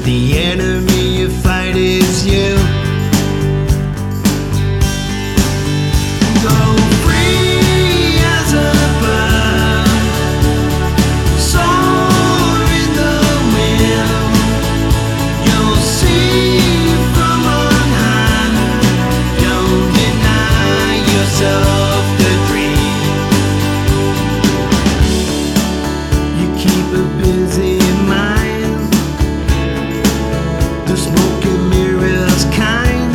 The enemy you fight is you. Go free as a bird, soar in the wind. You'll see from on high. Don't deny yourself the dream. You keep a busy mind, the smoke and mirrors kind.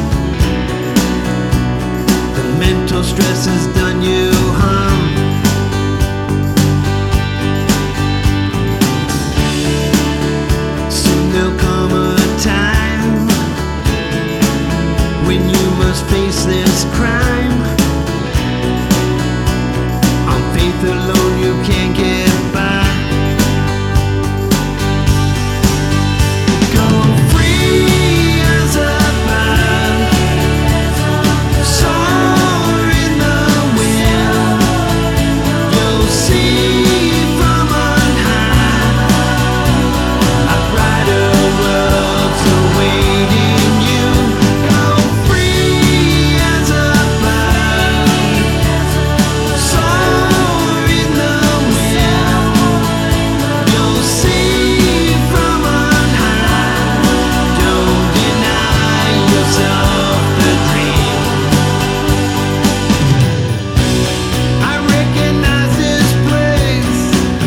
The mental stress has done you harm. Soon there'll come a time when you must face this crime. On faith alone you can't get by. Go free as a bird, soar in the wind. You'll see from on high a brighter world's awaiting you. Go free as a bird, soar in the wind. You'll see from on high. Don't deny yourself the dream. I recognize this place.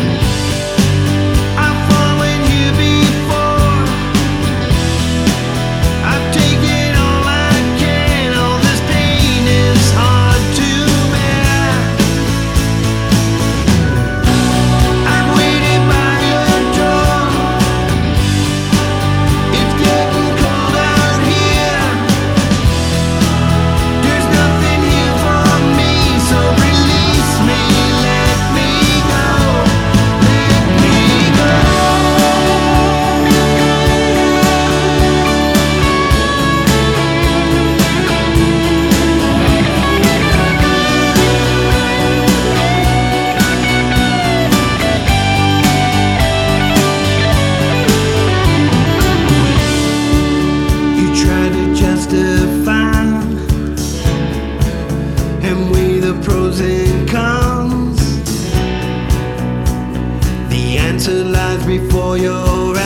I've fallen here before. I've taken all I can. All this pain is hard to bear. I'm waiting by your door. It's getting cold out here. There's nothing here for me, so release me, let me go, let me go. You try to justify and weigh the pros and cons. The answer lies before your